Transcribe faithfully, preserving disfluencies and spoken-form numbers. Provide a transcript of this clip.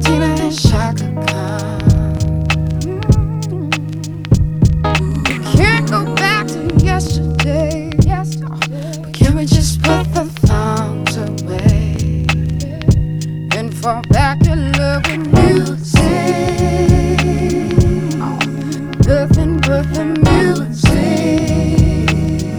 Tina and Shaka Khan. We can't go back to yesterday, but can we just